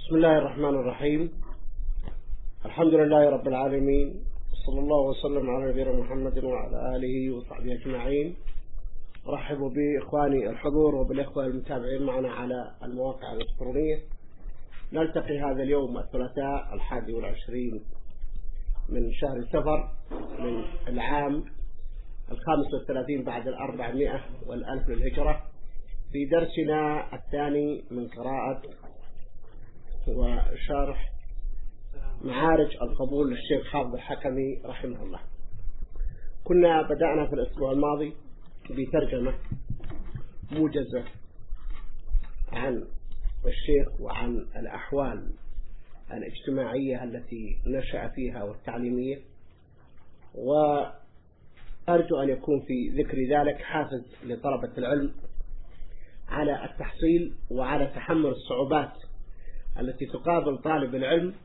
بسم الله الرحمن الرحيم. الحمد لله رب العالمين، صلى الله وسلم على نبينا محمد وعلى آله وصحبه أجمعين. رحبوا بإخواني الحضور وبالإخوة المتابعين معنا على المواقع الإلكترونية. نلتقي هذا اليوم الثلاثاء 21 من شهر سفر من العام 35 بعد 400 والألف للهجرة في درسنا الثاني من قراءة وشرح معارج القبول للشيخ حافظ الحكمي رحمه الله. كنا بدأنا في الأسبوع الماضي بترجمة موجزة عن الشيخ وعن الأحوال الاجتماعية التي نشأ فيها والتعليمية، وأرجو أن يكون في ذكر ذلك حافز لطلبة العلم على التحصيل وعلى تحمل الصعوبات التي تقابل طالب العلم،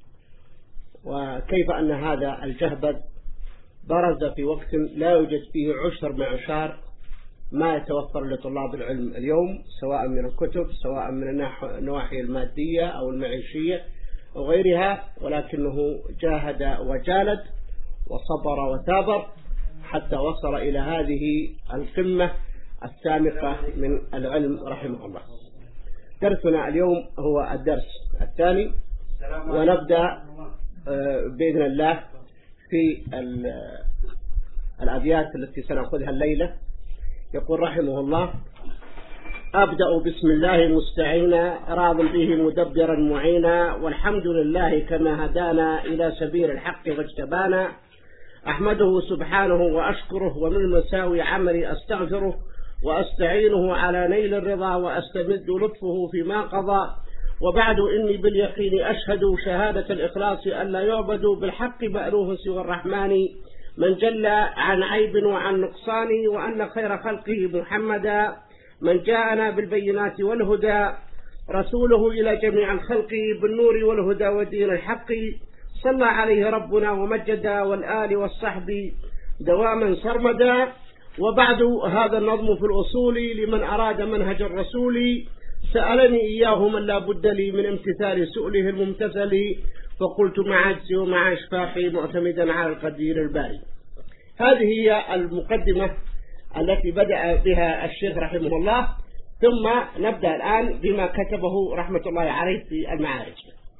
وكيف أن هذا الجهبذ برز في وقت لا يوجد فيه عشر معشار ما يتوفر لطلاب العلم اليوم، سواء من الكتب سواء من النواحي المادية أو المعيشية أو غيرها، ولكنه جاهد وجالد وصبر وثابر حتى وصل إلى هذه القمة السامقة من العلم رحمه الله. درسنا اليوم هو الدرس الثاني، ونبدأ بإذن الله في الأبيات التي سنأخذها الليلة. يقول رحمه الله: أبدأ بسم الله مستعينا، راض به مدبرا معينا، والحمد لله كما هدانا إلى سبيل الحق واجتبانا، أحمده سبحانه وأشكره، ومن مساوي عملي أستغفره، وأستعينه على نيل الرضا، وأستمد لطفه فيما قضى. وبعد إني باليقين أشهد شهادة الإخلاص أن لا يعبد بالحق مألوه سوى الرحمن، من جل عن عيب وعن نقصان، وأن خير خلقه محمدا من جاءنا بالبينات والهدى، رسوله إلى جميع الخلق بالنور والهدى ودين الحق، صلى عليه ربنا ومجدا، والآل والصحب دواما سرمدا. وبعد هذا النظم في الأصول لمن أراد منهج الرسول، سألني إياه من لا بد لي من امتثال سؤله الممتثل، فقلت مع عجزي ومع إشفاقي معتمدا على القدير الباري. هذه هي المقدمة التي بدأ بها الشيخ رحمه الله، ثم نبدأ الآن بما كتبه رحمة الله عليه في المعارج.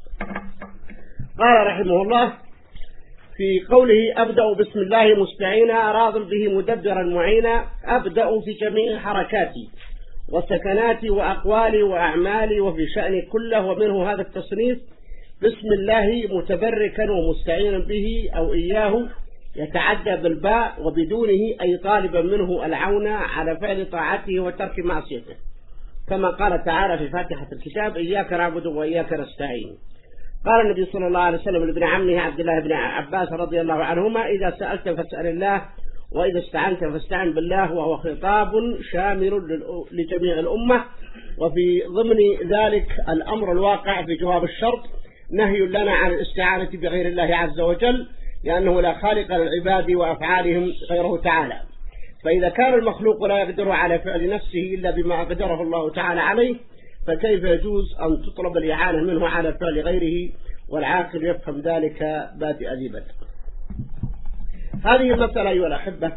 قال رحمه الله في قوله: أبدأ بسم الله مستعينا، راض به مدبرا معينا، أبدأ في جميع حركاتي وسكناتي وأقوالي وأعمالي وفي شأني كله، ومنه هذا التصنيف: بسم الله متبركا ومستعينا به أو إياه، يتعدى بالباء وبدونه أي طالبا منه العون على فعل طاعته وترك معصيته، كما قال تعالى في فاتحة الكتاب: إياك نعبد وإياك نستعين. قال النبي صلى الله عليه وسلم لابن عمه عبد الله بن عباس رضي الله عنهما: إذا سألت فاسأل الله، وإذا استعنت فاستعن بالله، وهو خطاب شامل لجميع الأمة، وفي ضمن ذلك الأمر الواقع في جواب الشرط، نهي لنا عن الاستعانة بغير الله عز وجل، لأنه لا خالق للعباد وأفعالهم غيره تعالى، فإذا كان المخلوق لا يقدر على فعل نفسه إلا بما أقدره الله تعالى عليه، فكيف يجوز أن تطلب الإعانة منه على فعل غيره؟ والعاقل يفهم ذلك بادئ ذي بدء. هذه المسألة أيها الأحبة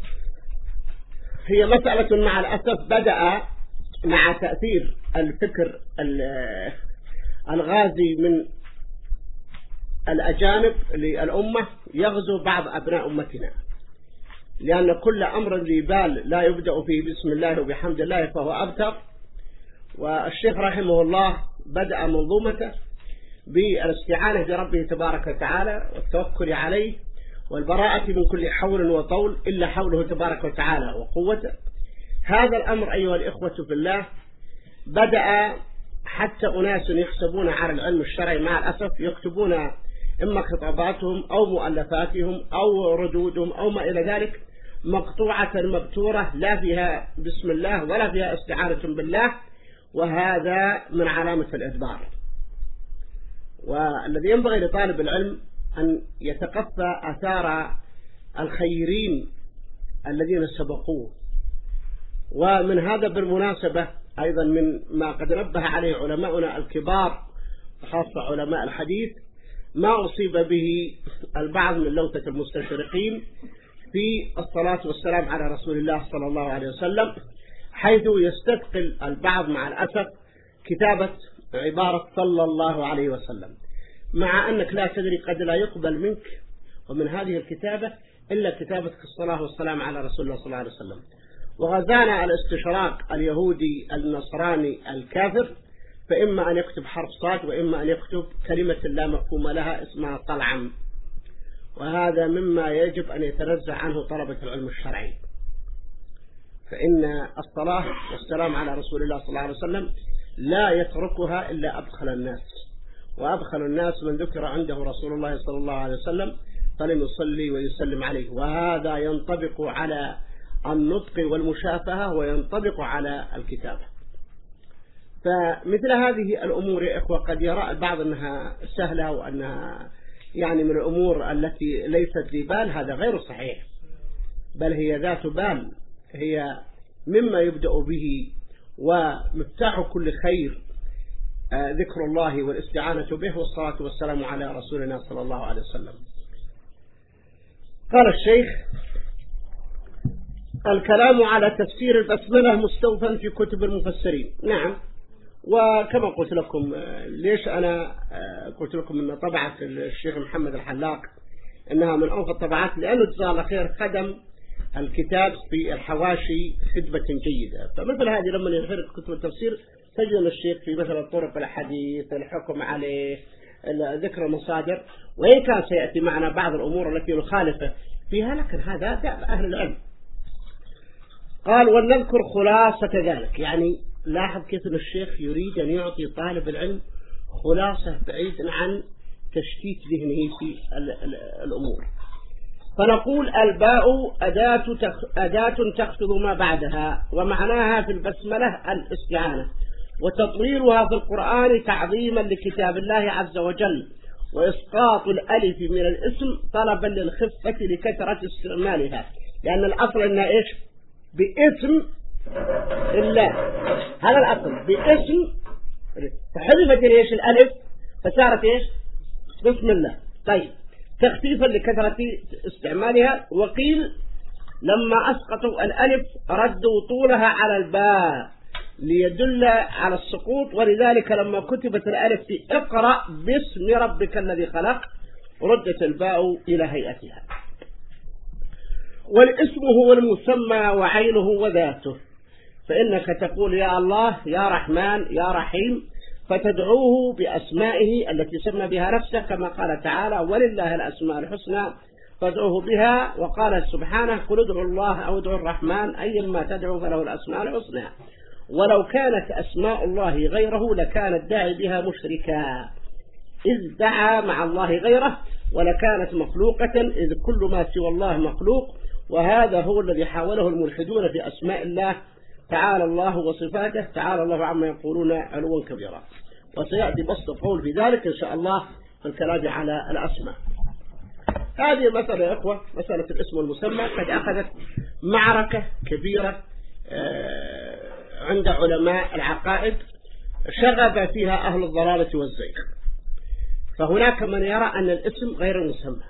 هي مسألة مع الأسف بدأ مع تأثير الفكر الغازي من الأجانب للأمة يغزو بعض أبناء أمتنا، لأن كل أمر ذي بال لا يبدأ فيه بسم الله وبحمد الله فهو أبتر. والشيخ رحمه الله بدأ منظومته بالاستعانة بربه تبارك وتعالى والتوكل عليه والبراءة من كل حول وطول إلا حوله تبارك وتعالى وقوته. هذا الأمر أيها الإخوة في الله بدأ حتى أناس يحسبون على العلم الشرعي مع الأسف يكتبون إما خطاباتهم أو مؤلفاتهم أو ردودهم أو ما إلى ذلك مقطوعة مبتورة لا فيها بسم الله ولا فيها استعانة بالله، وهذا من علامة الإدبار. والذي ينبغي لطالب العلم أن يتقفى آثار الخيرين الذين سبقوه. ومن هذا بالمناسبة أيضا من ما قد نبه عليه علماؤنا الكبار خاصة علماء الحديث ما أصيب به البعض من لوثة المستشرقين في الصلاة والسلام على رسول الله صلى الله عليه وسلم، حيث يستثقل البعض مع الأسف كتابة عبارة صلى الله عليه وسلم، مع أنك لا تدري قد لا يقبل منك ومن هذه الكتابة إلا كتابة الصلاة والسلام على رسول الله صلى الله عليه وسلم. وغزانا الاستشراق اليهودي النصراني الكافر، فإما أن يكتب حرف صاد وإما أن يكتب كلمة لا مفهوم لها اسمها طلعم، وهذا مما يجب أن يتنزه عنه طلبة العلم الشرعي، فإن الصلاة والسلام على رسول الله صلى الله عليه وسلم لا يتركها إلا أبخل الناس، وأبخل الناس من ذكر عنده رسول الله صلى الله عليه وسلم فلم يصلي ويسلم عليه، وهذا ينطبق على النطق والمشافهة وينطبق على الكتابة. فمثل هذه الأمور يا إخوة قد يرى البعض أنها سهلة وأنها يعني من الأمور التي ليست لبال، هذا غير صحيح، بل هي ذات بال، هي مما يبدأ به ومفتاح كل خير ذكر الله والاستعانة به والصلاة والسلام على رسولنا صلى الله عليه وسلم. قال الشيخ: الكلام على تفسير البسملة مستوفى في كتب المفسرين. نعم، وكما قلت لكم، ليش أنا قلت لكم أن طبعة الشيخ محمد الحلاق أنها من أوفى الطبعات؟ لأنه جزاه الله خير خدم الكتاب في الحواشي خدمة جيدة. فمثل هذه لما يفرق كتب التفسير تجد الشيخ في مثلا طرق الحديث، الحكم عليه، ذكر المصادر، وإن كان سيأتي معنا بعض الأمور التي نخالفه فيها، لكن هذا دأب أهل العلم. قال: ولنذكر خلاصة ذلك. يعني لاحظ كيف أن الشيخ يريد أن يعطي طالب العلم خلاصة بعيد عن تشتيت ذهنه في الأمور. فنقول: الباء أداة تخفض ما بعدها، ومعناها في البسملة الاستعانة، وتطويرها في القرآن تعظيما لكتاب الله عز وجل، وإسقاط الألف من الاسم طلبا للخفة لكثرة استعمالها، لأن الأصل أنها إيش؟ باسم الله، هذا الأصل باسم، فحذفت إيش؟ الألف، فصارت إيش؟ بسم الله. طيب، تخفيفا لكثرة استعمالها. وقيل لما أسقطوا الألف ردوا طولها على الباء ليدل على السقوط، ولذلك لما كتبت الألف في اقرأ باسم ربك الذي خلق ردت الباء إلى هيئتها. والاسم هو المسمى وعينه وذاته، فإنك تقول يا الله، يا رحمن، يا رحيم، فتدعوه بأسمائه التي سمى بها نفسه، كما قال تعالى: ولله الأسماء الحسنى فادعوه بها. وقال سبحانه: قل ادعوا الله أو ادعوا الرحمن أيما تدعوا فله الأسماء الحسنى. ولو كانت أسماء الله غيره لكان الداعي بها مشركا، إذ دعا مع الله غيره، ولكانت مخلوقة، إذ كل ما سوى الله مخلوق، وهذا هو الذي حاوله الملحدون في أسماء الله تعالى الله وصفاته، تعالى الله عما يقولون علوا كبيرا. وسيأتي بسط القول في ذلك إن شاء الله في الكلام على الأسماء. هذه مسألة يا إخوة، مسألة الاسم والمسمى قد أخذت معركة كبيرة عند علماء العقائد شغب فيها أهل الضلالة والزيغ. فهناك من يرى أن الاسم غير المسمى،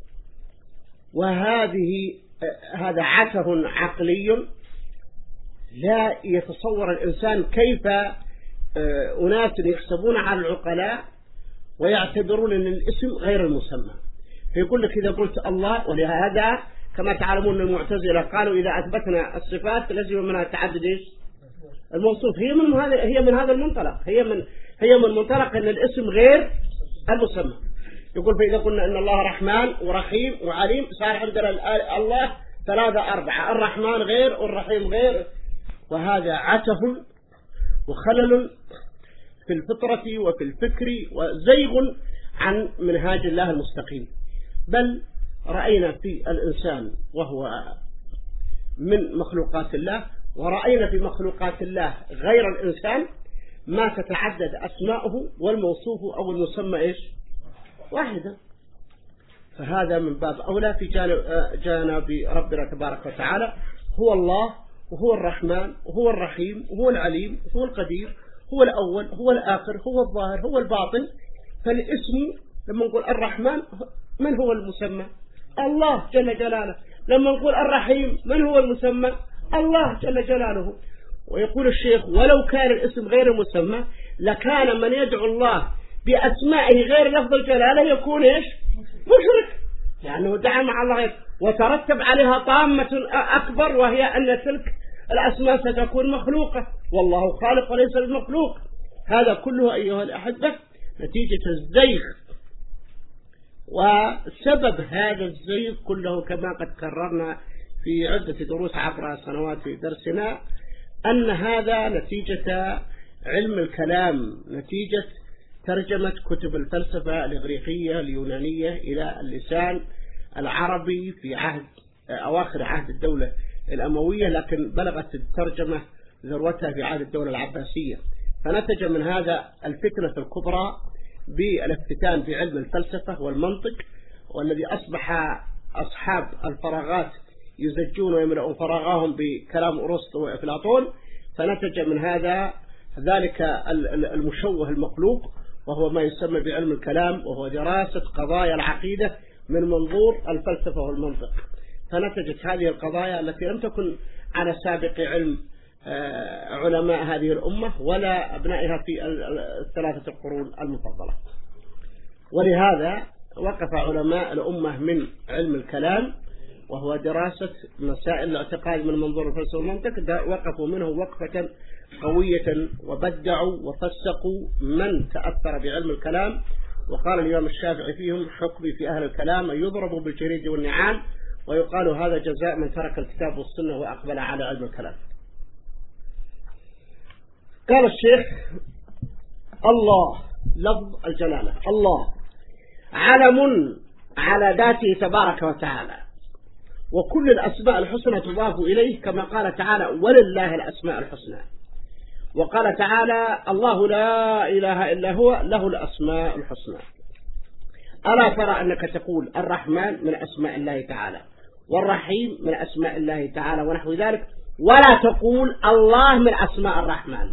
هذا عته عقلي لا يتصور الإنسان كيف أناس يحسبون على العقلاء ويعتبرون أن الاسم غير المسمى. فيقول لك إذا قلت الله، ولهذا كما تعلمون المعتزلة قالوا إذا أثبتنا الصفات لازم منها تعدد الموصوف. هي من هذا المنطلق، هي من منطلق أن الاسم غير المسمى. يقول فإذا قلنا أن الله رحمن ورحيم وعليم صار عندنا الله 3 4، الرحمن غير والرحيم غير، وهذا عته وخلل في الفطرة وفي الفكر وزيغ عن منهاج الله المستقيم. بل رأينا في الإنسان وهو من مخلوقات الله، ورأينا في مخلوقات الله غير الإنسان ما تتعدد أسماؤه والموصوف أو المسمى إيش؟ واحدا. فهذا من باب أولى في جانب ربنا تبارك وتعالى، هو الله وهو الرحمن وهو الرحيم وهو العليم وهو القدير، هو الأول هو الآخر هو الظاهر هو الباطن، فالاسم لما نقول الرحمن من هو المسمى؟ الله جل جلاله. لما نقول الرحيم من هو المسمى؟ الله جل جلاله. ويقول الشيخ ولو كان الاسم غير مسمى لكان من يدعو الله بأسمائه غير لفظ الجلالة يكون إيش؟ مشرك، لأنه دعا مع الله غير، وترتب عليها طامة أكبر وهي أن تلك الأسماء ستكون مخلوقة والله خالق وليس المخلوق. هذا كله أيها الأحبة نتيجة الزيغ. وسبب هذا الزيغ كله كما قد كررنا في عدة دروس عبر سنوات في درسنا أن هذا نتيجة علم الكلام، نتيجة ترجمة كتب الفلسفة الإغريقية اليونانية إلى اللسان العربي في أواخر عهد الدولة الأموية، لكن بلغت الترجمة ذروتها في عهد الدولة العباسية. فنتج من هذا الفتنة الكبرى بالافتتان بعلم الفلسفة والمنطق، والذي أصبح أصحاب الفراغات يزجون ويملؤون فراغهم بكلام أرسطو وأفلاطون. فنتج من هذا ذلك المشوه المخلوق، وهو ما يسمى بعلم الكلام، وهو دراسة قضايا العقيدة من منظور الفلسفة والمنطق. فنتجت هذه القضايا التي لم تكن على سابق علم علماء هذه الأمة ولا أبنائها في الثلاثة القرون المفضلة. ولهذا وقف علماء الأمة من علم الكلام وهو دراسة مسائل الاعتقاد من منظور الفلسفة والمنطق، وقفوا منه وقفة قوية وبدعوا وفسقوا من تأثر بعلم الكلام. وقال الإمام الشافعي فيهم حكمي في أهل الكلام أن يضربوا بالجريد والنعال، ويقال هذا جزاء من ترك الكتاب والسنة وأقبل على علم الكلام. قال الشيخ الله لفظ الجلالة، الله علم على ذاته تبارك وتعالى، وكل الأسماء الحسنى تضاف إليه كما قال تعالى ولله الأسماء الحسنى. وقال تعالى الله لا إله إلا هو له الأسماء الحسنى. ألا ترى أنك تقول الرحمن من أسماء الله تعالى، والرحيم من أسماء الله تعالى ونحو ذلك، ولا تقول الله من أسماء الرحمن.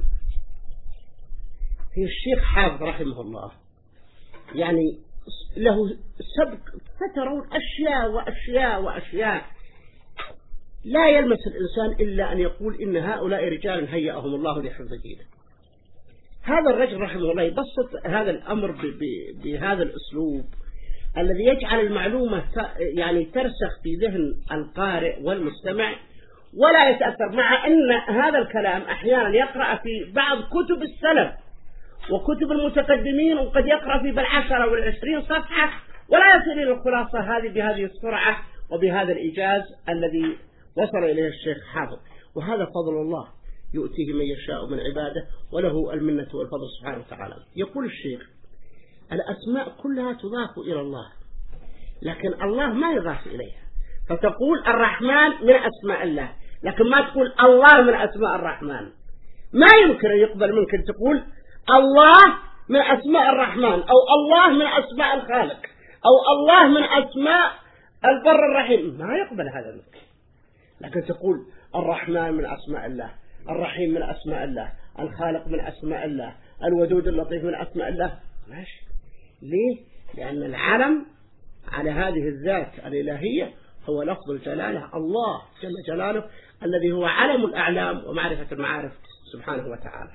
الشيخ حافظ رحمه الله يعني له سبق، فترون أشياء وأشياء وأشياء لا يلمس الإنسان إلا أن يقول إن هؤلاء رجال هيأهم الله لحفظ دينه. هذا الرجل رحمه الله يبسط هذا الأمر بهذا الأسلوب الذي يجعل المعلومة يعني ترسخ في ذهن القارئ والمستمع ولا يتأثر، مع أن هذا الكلام أحيانا يقرأ في بعض كتب السلف وكتب المتقدمين، وقد يقرأ في بالعشرة والعشرين صفحة ولا يصل إلى الخلاصة هذه بهذه السرعة وبهذا الإيجاز الذي وصل إليه الشيخ حافظ. وهذا فضل الله يؤتيه من يشاء من عباده وله المنة والفضل سبحانه وتعالى. يقول الشيخ الأسماء كلها تضاف إلى الله، لكن الله ما يضاف إليها. فتقول الرحمن من أسماء الله، لكن ما تقول الله من أسماء الرحمن. ما يمكن أن يقبل منك أن تقول الله من أسماء الرحمن، أو الله من أسماء الخالق، أو الله من أسماء البر الرحيم. ما يقبل هذا منك. لكن تقول الرحمن من أسماء الله، الرحيم من أسماء الله، الخالق من أسماء الله، الودود اللطيف من أسماء الله. ماشي. ليه؟ لأن العلم على هذه الذات الإلهية هو لفظ الجلالة، الله جل جلاله الذي هو علم الأعلام ومعرفة المعارف سبحانه وتعالى،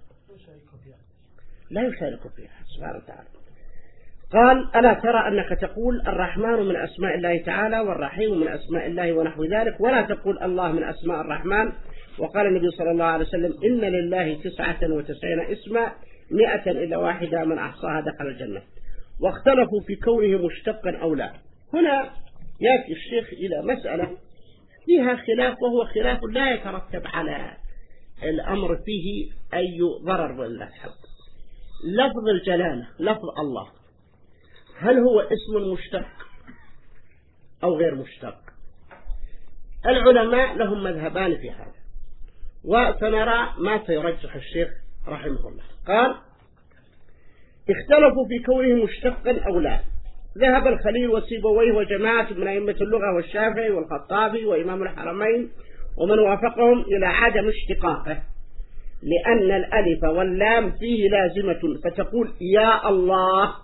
لا يشارك فيها سبحانه وتعالى. قال ألا ترى أنك تقول الرحمن من أسماء الله تعالى والرحيم من أسماء الله ونحو ذلك، ولا تقول الله من أسماء الرحمن. وقال النبي صلى الله عليه وسلم إن لله 99 اسما 100 إلا واحدة من أحصاها دخل الجنة. واختلفوا في كونه مشتقا أو لا. هنا يأتي الشيخ إلى مسألة فيها خلاف، وهو خلاف لا يترتب على الأمر فيه أي ضرر ولا حظ. لفظ الجلالة لفظ الله هل هو اسم مشتق أو غير مشتق؟ العلماء لهم مذهبان في هذا، وسنرى ما سيرجح الشيخ رحمه الله. قال اختلفوا في كونه مشتقا أو لا. ذهب الخليل وسيبويه وجماعة من أئمة اللغة والشافعي والخطابي وإمام الحرمين ومن وافقهم إلى عدم اشتقاقه، لأن الألف واللام فيه لازمة، فتقول يا الله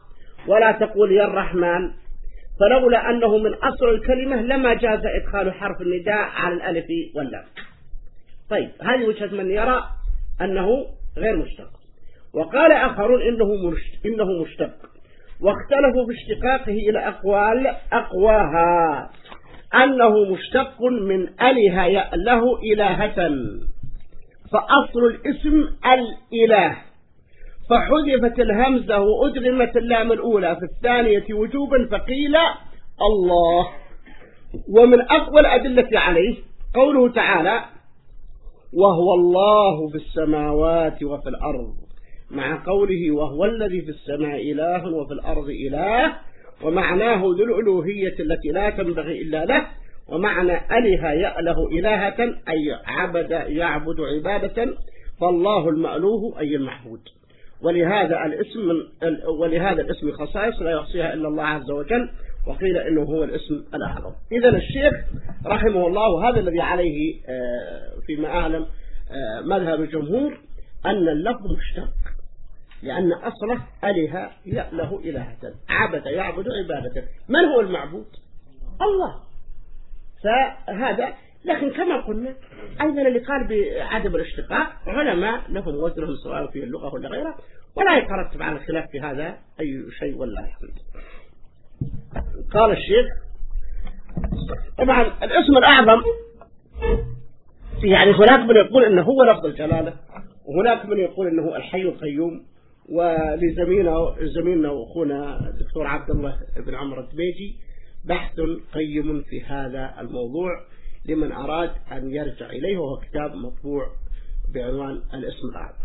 ولا تقول يا الرحمن، فلولا أنه من أصل الكلمة لما جاز إدخال حرف النداء على الألف واللام. طيب هذه وجهة من يرى أنه غير مشتق. وقال آخرون إنه مشتق، واختلفوا في اشتقاقه إلى أقوال، أقواها أنه مشتق من أله يأله إلهة، فأصل الاسم الإله، فحذفت الهمزة وأدغمت اللام الأولى في الثانية وجوبا فقيل الله. ومن أقوى الأدلة عليه قوله تعالى وهو الله في السماوات وفي الأرض، مع قوله وهو الذي في السماء إله وفي الأرض إله، ومعناه ذو الألوهية التي لا تنبغي إلا له، ومعنى أله يأله إلهة أي يعبد عبادة، فالله المألوه أي المعبود. ولهذا الاسم خصائص لا يحصيها إلا الله عز وجل، وقيل إنه هو الاسم الأعظم. إذن الشيخ رحمه الله هذا الذي عليه فيما أعلم مذهب الجمهور أن اللفظ مشتق، لأن أصله أله يأله إلهة، عبد يعبد عبادة. من هو المعبود؟ الله. فهذا، لكن كما قلنا أيضا اللي قال بعدم الاشتقاق علماء لهم وزنهم سواء في اللغة ولا غيرها، ولا يترتب على الخلاف في هذا أي شيء ولا يحمد. قال الشيخ طبعا الاسم الأعظم يعني هناك من يقول إنه هو لفظ الجلالة، وهناك من يقول إنه الحي القيوم. ولزميلنا وأخونا الدكتور عبد الله بن عمر الدبيجي بحث قيم في هذا الموضوع لمن أراد أن يرجع إليه، وهو كتاب مطبوع بعنوان الاسم الأعظم.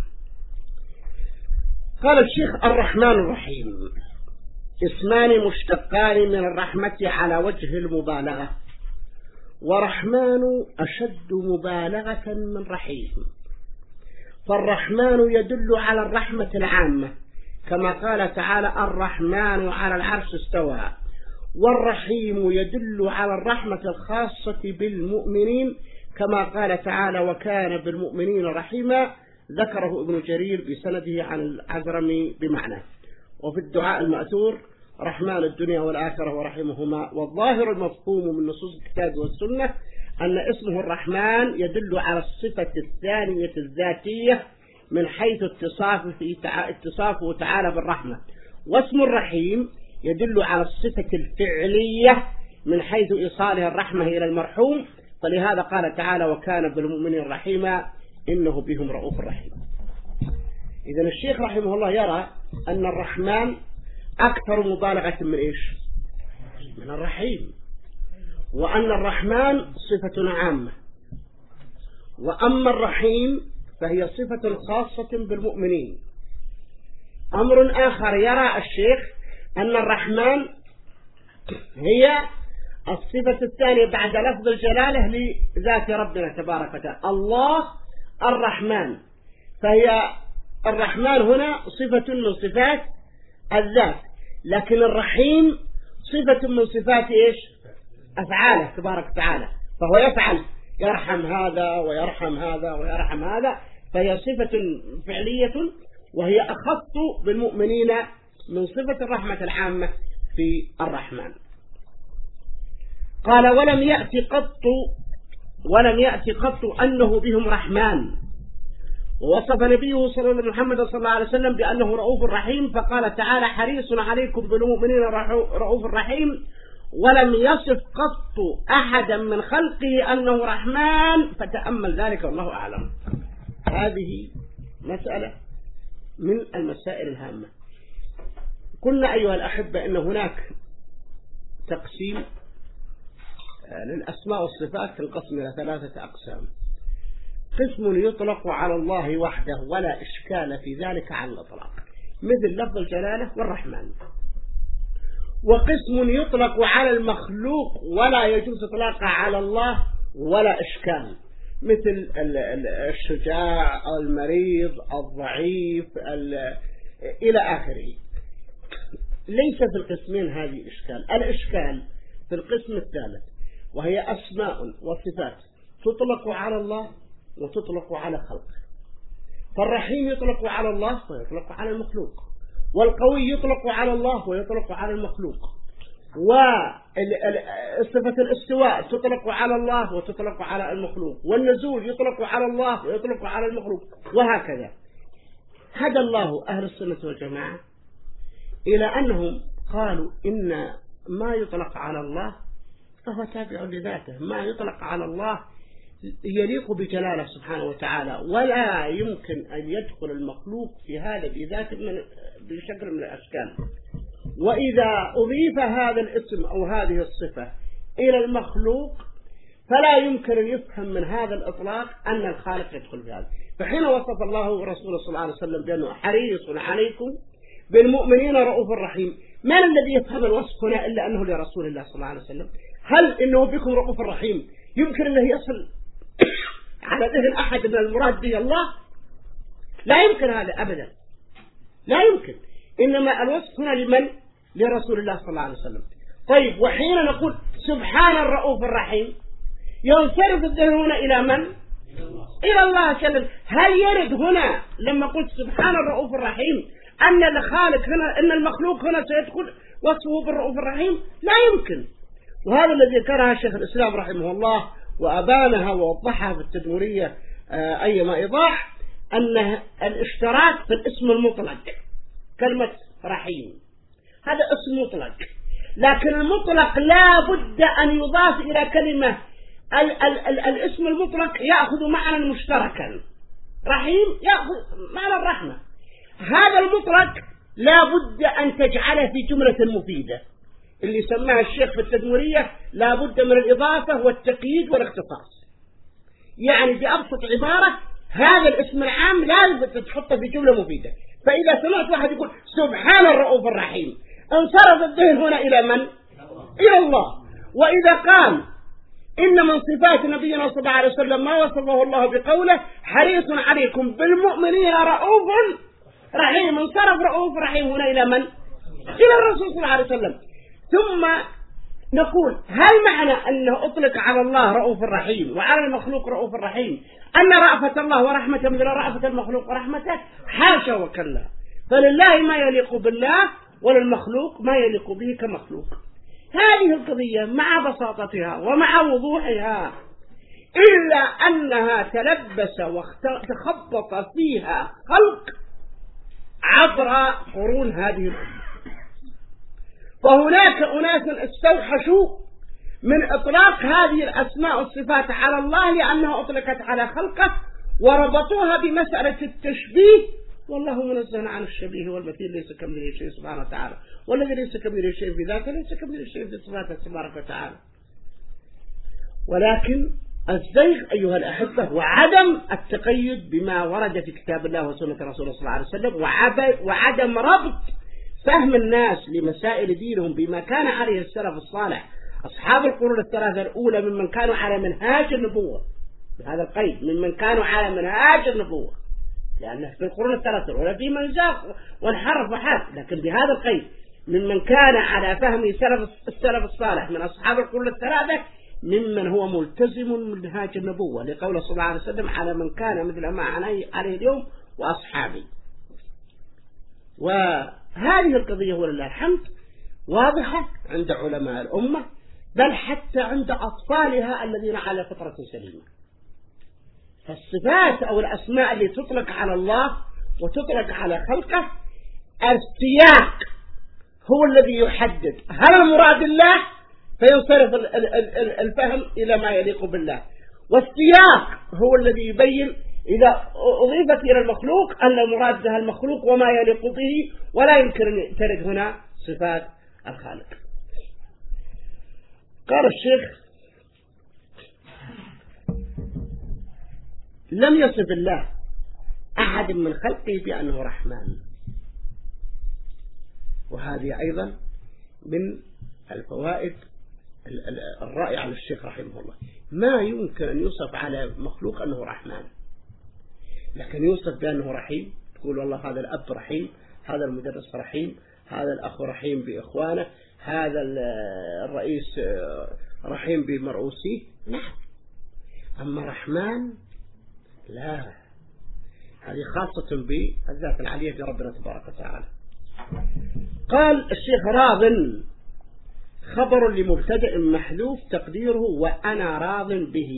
قال الشيخ الرحمن الرحيم اسمان مشتقان من الرحمة على وجه المبالغة، ورحمن أشد مبالغة من رحيم، فالرحمن يدل على الرحمة العامة كما قال تعالى الرحمن على العرش استوى، والرحيم يدل على الرحمة الخاصة بالمؤمنين كما قال تعالى وكان بالمؤمنين رحيما، ذكره ابن جرير بسنده عن العزرمي بمعنى. وفي الدعاء المأثور رحمن الدنيا والآخرة ورحمهما. والظاهر المفهوم من نصوص الكتاب والسنة أن اسمه الرحمن يدل على الصفة الثانية الذاتية من حيث اتصافه تعالى بالرحمة، واسم الرحيم يدل على الصفة الفعلية من حيث إيصالها الرحمة إلى المرحوم، فلهذا قال تعالى وكان بالمؤمنين رحيما إنه بهم رؤوف رحيم. إذن الشيخ رحمه الله يرى أن الرحمن أكثر مبالغة من إيش؟ من الرحيم، وأن الرحمن صفة عامة، وأما الرحيم فهي صفة خاصة بالمؤمنين. أمر آخر يرى الشيخ أن الرحمن هي الصفة الثانية بعد لفظ الجلالة لذات ربنا تبارك وتعالى، الله الرحمن، فهي الرحمن هنا صفة من صفات الذات، لكن الرحيم صفة من صفات إيش؟ أفعاله تبارك وتعالى، فهو يفعل، يرحم هذا ويرحم هذا ويرحم هذا، فهي صفة فعلية، وهي أخص بالمؤمنين من صفة الرحمة العامة في الرحمن. قال ولم يأتي قط أنه بهم رحمن، ووصف نبيه محمد صلى الله عليه وسلم بأنه رؤوف رحيم، فقال تعالى حريص عليكم بالمؤمنين رؤوف رحيم، ولم يصف قط أحدا من خلقه أنه رحمن، فتأمل ذلك والله أعلم. هذه مسألة من المسائل الهامة. قلنا أيها الأحبة إن هناك تقسيم للأسماء والصفات تنقسم إلى 3 أقسام. قسم يطلق على الله وحده ولا إشكال في ذلك على الإطلاق مثل لفظ الجلالة والرحمن، وقسم يطلق على المخلوق ولا يجوز إطلاقه على الله ولا إشكال مثل الشجاع، المريض، الضعيف، إلى آخره. ليس في القسمين هذه إشكال. الإشكال في القسم الثالث، وهي أسماء وصفات تطلق على الله وتطلق على خلقه. فالرحيم يطلق على الله ويطلق على المخلوق، والقوي يطلق على الله ويطلق على المخلوق، وصفة الاستواء تطلق على الله وتطلق على المخلوق، والنزول يطلق على الله ويطلق على المخلوق، وهكذا. هدى الله أهل السنة والجماعة إلى أنهم قالوا إن ما يطلق على الله فهو تابع لذاته، ما يطلق على الله يليق بجلاله سبحانه وتعالى، ولا يمكن أن يدخل المخلوق في هذا بذاته بشكل من الأشكال. وإذا أضيف هذا الاسم أو هذه الصفة إلى المخلوق فلا يمكن أن يفهم من هذا الإطلاق أن الخالق يدخل في هذا. فحين وصف الله ورسوله صلى الله عليه وسلم بأنه حريص عليكم بالمؤمنين رؤوف رحيم، من الذي يفهم الوصف هنا إلا أنه لرسول الله صلى الله عليه وسلم؟ هل إنه بكم رؤوف رحيم يمكن أنه يصل على ذهن أحد من المراد به الله؟ لا يمكن هذا أبدا، لا يمكن. إنما الوصف هنا لمن؟ لرسول الله صلى الله عليه وسلم. طيب، وحين نقول سبحان الرؤوف الرحيم ينصرف الذهن هنا إلى من؟ إلى الله جل. هل يرد هنا لما قلت سبحان الرؤوف الرحيم أن الخالق هنا، أن المخلوق هنا سيدخل وصفه بالرؤوف الرحيم؟ لا يمكن. وهذا الذي ذكرها شيخ الإسلام رحمه الله وأبانها ووضحها في التدمرية أيما إيضاح، أن الاشتراك في الاسم المطلق، كلمة رحيم هذا اسم مطلق، لكن المطلق لا بد أن يضاف إلى كلمة الاسم المطلق يأخذ معنى مشتركا. رحيم يأخذ معنى الرحمة، هذا المطلق لا بد أن تجعله في جملة مفيدة، اللي سماها الشيخ في التدمرية لا بد من الإضافة والتقييد والاختصاص. يعني بأبسط عبارة هذا الاسم العام لازم تحطه في جملة مفيدة. فإذا سمعت واحد يقول سبحان الرؤوف الرحيم انصرف الذهن هنا إلى من؟ إلى الله. وإذا قال إن من صفات نبينا صلى الله عليه وسلم ما وصفه الله بقوله حريص عليكم بالمؤمنين رؤوف رحيم، انصرف رؤوف رحيم هنا إلى من؟ إلى الرسول صلى الله عليه وسلم. ثم نقول هل معنى أنه أطلق على الله رؤوف الرحيم وعلى المخلوق رؤوف الرحيم أن رأفة الله ورحمته مثل رأفة المخلوق ورحمته؟ حاشا وكلا، فلله ما يليق بالله وللمخلوق ما يليق به كمخلوق. هذه القضية مع بساطتها ومع وضوحها إلا أنها تلبس وتخبط فيها خلق عبر قرون هذه الأمة. فهناك أناس استوحشوا من إطلاق هذه الأسماء والصفات على الله لأنها أطلقت على خلقه وربطوها بمسألة التشبيه، والله منزه عن الشبيه والمثيل، ليس كمثله شيء سبحانه وتعالى، والذي ليس كمثله شيء في ذاته ليس كمثله شيء في صفاته تبارك وتعالى. ولكن الزيغ أيها الأحبة وعدم التقيد بما ورد في كتاب الله وسنة رسوله صلى الله عليه وسلم، وعدم ربط فهم الناس لمسائل دينهم بما كان عليه السلف الصالح أصحاب القرون الثلاثة الأولى ممن كانوا على منهاج النبوة، بهذا القيد ممن كانوا على منهاج النبوة، لأن في القرون الثلاثة الأولى في من زاق وانحرف وحاد، لكن بهذا القيد ممن كان على فهم السلف الصالح من أصحاب القرون الثلاثة ممن هو ملتزم من منهاج النبوة، لقول صلى الله عليه وسلم على من كان مثل ما عليه اليوم وأصحابي. وهذه القضية ولله الحمد واضحة عند علماء الأمة، بل حتى عند أطفالها الذين على فطرة سليمة. فالصفات أو الأسماء اللي تطلق على الله وتطلق على خلقه السياق هو الذي يحدد هل المراد الله، فينصرف الفهم إلى ما يليق بالله، والسياق هو الذي يبين إذا أضيفت إلى المخلوق أن المراد بها المخلوق وما يليق به، ولا يمكن أن ترد هنا صفات الخالق. قال الشيخ لم يصف الله أحد من خلقه بأنه رحمن، وهذه أيضا من الفوائد الرائعة للشيخ رحمه الله. ما يمكن أن يوصف على مخلوق أنه رحمن، لكن يوصف بأنه رحيم، تقول والله هذا الأب رحيم، هذا المدرس رحيم، هذا الأخ رحيم بإخوانه، هذا الرئيس رحيم بمرؤوسيه. نعم، أما رحمن لا، هذه خاصة بالذات العلية بربنا تبارك وتعالى. قال الشيخ راض خبر لمبتدأ محذوف تقديره وأنا راض به،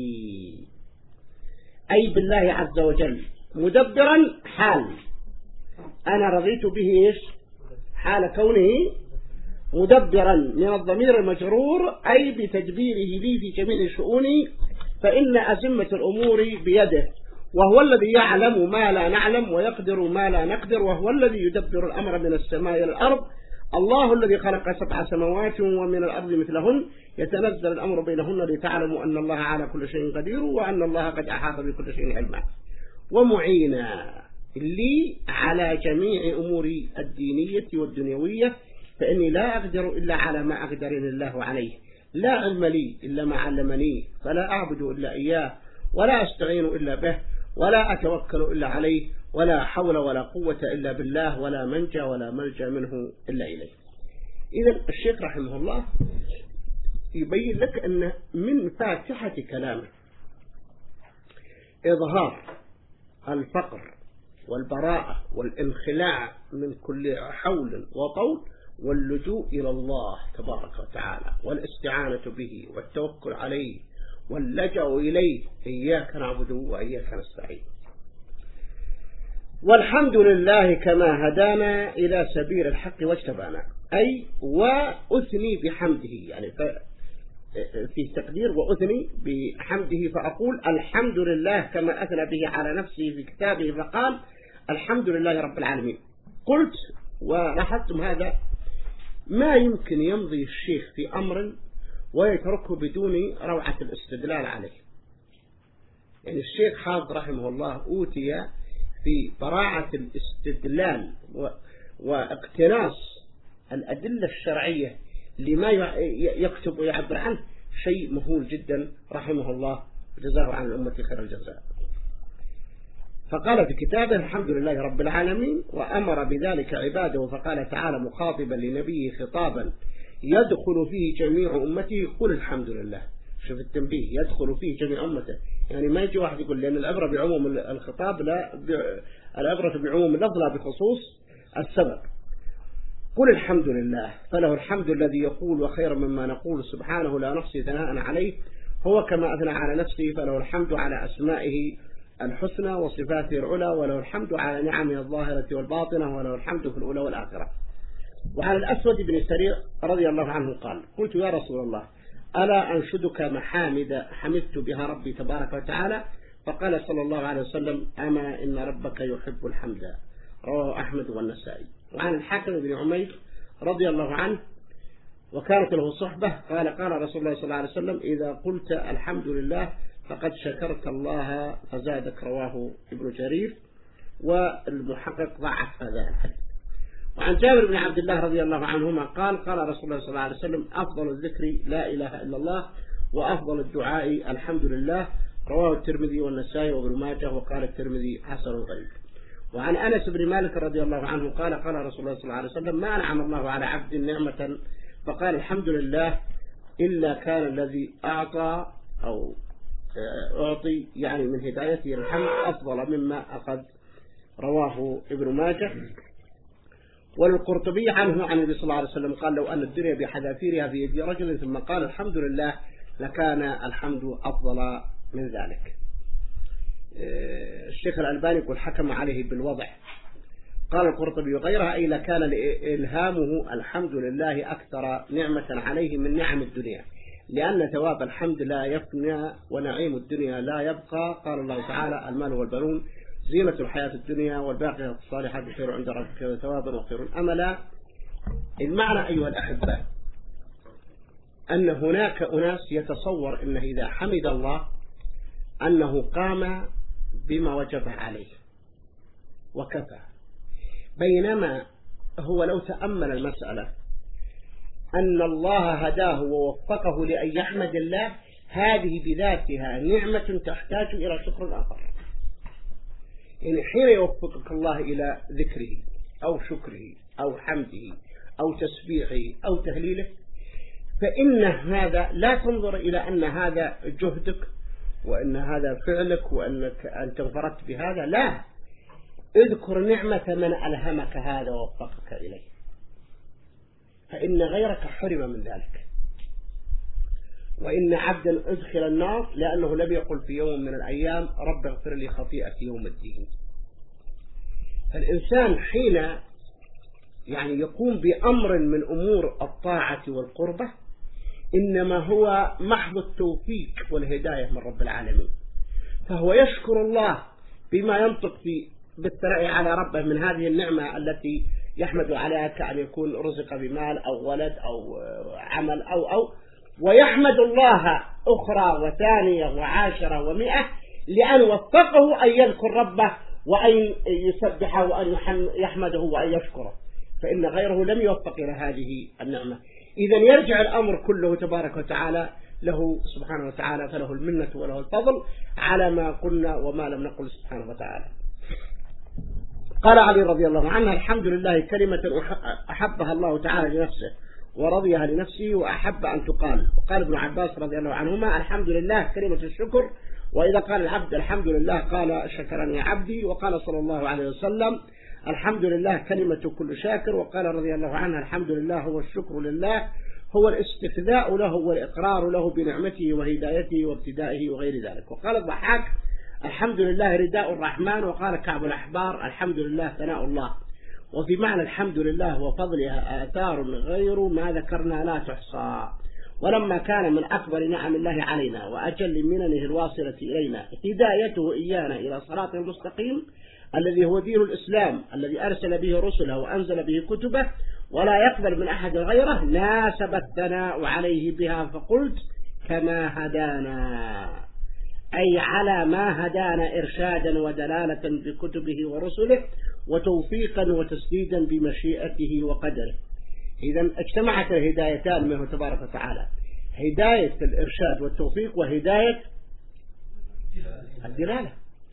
أي بالله عز وجل. مدبرا حال، أنا رضيت به إيش؟ حال كونه مدبرا من الضمير المجرور، أي بتدبيره لي في جميع شؤوني، فإن أزمة الأمور بيده، وهو الذي يعلم ما لا نعلم ويقدر ما لا نقدر، وهو الذي يدبر الأمر من السماء إلى الأرض. الله الذي خلق 7 سماوات ومن الأرض مثلهن يتنزل الأمر بينهن لتعلموا أن الله على كل شيء قدير وأن الله قد أحاط بكل شيء علما، ومعينا لي على جميع أموري الدينية والدنيوية، فإني لا أقدر إلا على ما أقدرني الله عليه، لا علم لي إلا ما علمني، فلا أعبد إلا إياه، ولا أستعين إلا به، ولا أتوكل إلا عليه، ولا حول ولا قوة إلا بالله، ولا منجى ولا ملجأ منه إلا إليه. إذن الشيخ رحمه الله يبين لك أن من فاتحة كلامه إظهار الفقر والبراءة والانخلاع من كل حول وطول، واللجوء إلى الله تبارك وتعالى، والاستعانة به والتوكل عليه واللجأ إليه، إياك نعبد وإياك نستعين. والحمد لله كما هدانا إلى سبيل الحق واجتبانا، أي وأثني بحمده، يعني في تقدير وأثني بحمده، فأقول الحمد لله كما أثنى به على نفسه في كتابه فقال الحمد لله رب العالمين. قلت ولاحظتم هذا ما يمكن يمضي الشيخ في أمر ويتركه بدون روعة الاستدلال عليه. يعني الشيخ حافظ رحمه الله أوتي في براعة الاستدلال واقتناص الأدلة الشرعية لما يكتب ويعبر عنه، شيء مهول جدا رحمه الله وجزاه عن الأمة خير الجزاء. فقال في كتابه الحمد لله رب العالمين، وأمر بذلك عباده، فقال تعالى مخاطبا لنبيه خطابا يدخل فيه جميع أمته قل الحمد لله. شوف التنبيه، يدخل فيه جميع أمته، يعني ما يجي واحد يقول لأن العبرة بعموم الخطاب، لا، العبرة بعموم اللفظ لا بخصوص السبب. قل الحمد لله فله الحمد الذي يقول وخير مما نقول سبحانه لا نحصي ثناء عليه، هو كما أثنى على نفسه، فله الحمد على أسمائه الحسنى وصفاته العلى، وله الحمد على نعمه الظاهرة والباطنة، وله الحمد في الأولى والآخرة. وعن الأسود بن سريع رضي الله عنه قال قلت يا رسول الله ألا أنشدك محامد حمدت بها ربي تبارك وتعالى؟ فقال صلى الله عليه وسلم أما إن ربك يحب الحمد، رواه أحمد والنسائي. وعن الحاكم بن عمير رضي الله عنه وكانت له صحبة قال قال رسول الله صلى الله عليه وسلم إذا قلت الحمد لله فقد شكرت الله فزادك، رواه ابن جرير، والمحقق ضعف هذا الحديث. وعن جابر بن عبد الله رضي الله عنهما قال قال رسول الله صلى الله عليه وسلم أفضل الذكر لا إله إلا الله، وأفضل الدعاء الحمد لله، رواه الترمذي والنسائي وابن ماجه، وقال الترمذي حسن غريب. وعن أنس بن مالك رضي الله عنه قال قال رسول الله صلى الله عليه وسلم ما أنعم الله على عبد نعمة فقال الحمد لله إلا كان الذي أعطى أو أعطي يعني من هدايته الحمد أفضل مما أخذ، رواه ابن ماجه. والقرطبي عنه عن النبي صلى الله عليه وسلم قال لو أن الدنيا بحذافيرها في يد رجل ثم قال الحمد لله لكان الحمد أفضل من ذلك. الشيخ الألباني يقول حكم عليه بالوضع. قال القرطبي وغيرها أي لكان إلهامه الحمد لله أكثر نعمة عليه من نعم الدنيا، لأن ثواب الحمد لا يفنى ونعيم الدنيا لا يبقى. قال الله تعالى المال والبنون زينة الحياة الدنيا والباقيات الصالحات خير عند ربك ثوابا وخير أملا. المعنى أيها الأحبة أن هناك أناس يتصور أنه إذا حمد الله أنه قام بما وجب عليه وكفى، بينما هو لو تأمل المسألة أن الله هداه ووفقه لأن يحمد الله، هذه بذاتها نعمة تحتاج إلى شكر آخر. يعني حين يوفقك الله إلى ذكره أو شكره أو حمده أو تسبيحه أو تهليله، فإن هذا لا تنظر إلى أن هذا جهدك وأن هذا فعلك وأنك أنت انفردت بهذا، لا، اذكر نعمة من ألهمك هذا ووفقك إليه. فإن غيرك حرم من ذلك. وإن عبدا أدخل النار لأنه لم يقل في يوم من الأيام رب اغفر لي خطيئتي يوم الدين. فالإنسان حين يقوم بأمر من أمور الطاعة والقربة إنما هو محض التوفيق والهداية من رب العالمين، فهو يشكر الله بما ينطق بالثناء على ربه من هذه النعمة التي يحمد عليها، كأن يكون رزق بمال أو ولد أو عمل أو ويحمد الله أخرى وثانية وعاشرة ومئة لأن وفقه أن يذكر ربه وأن يسبحه وأن يحمده وأن يشكره، فإن غيره لم يوفق إلى هذه النعمة. إذا يرجع الأمر كله تبارك وتعالى له سبحانه وتعالى، فله المنة وله الفضل على ما قلنا وما لم نقل سبحانه وتعالى. قال علي رضي الله عنه: الحمد لله كلمة أحبها الله تعالى لنفسه ورضيها لنفسه وأحب أن تقال. وقال ابن عباس رضي الله عنهما: الحمد لله كلمة الشكر، وإذا قال العبد الحمد لله قال شكرني يا عبدي. وقال صلى الله عليه وسلم: الحمد لله كلمة كل شاكر. وقال رضي الله عنه: الحمد لله هو الشكر لله، هو الاستثناء له والإقرار له بنعمته وهدايته وابتدائه وغير ذلك. وقال الضحاك: الحمد لله رداء الرحمن. وقال كعب الأحبار: الحمد لله ثناء الله. وفي معنى الحمد لله وفضلها آثار غير ما ذكرنا لا تحصى. ولما كان من أكبر نعم الله علينا وأجل مننه الواصلة إلينا هدايته إيانا إلى صراط المستقيم الذي هو دين الإسلام الذي أرسل به رسله وأنزل به كتبه ولا يقبل من أحد غيره، ناسب الثناء عليه بها فقلت: كما هدانا، أي على ما هدانا إرشادا ودلالة بكتبه ورسله وتوفيقا وتسديدا بمشيئته وقدره. إذا اجتمعت الهدايتان منه تبارك وتعالى: هداية الإرشاد والتوفيق وهداية الدلالة.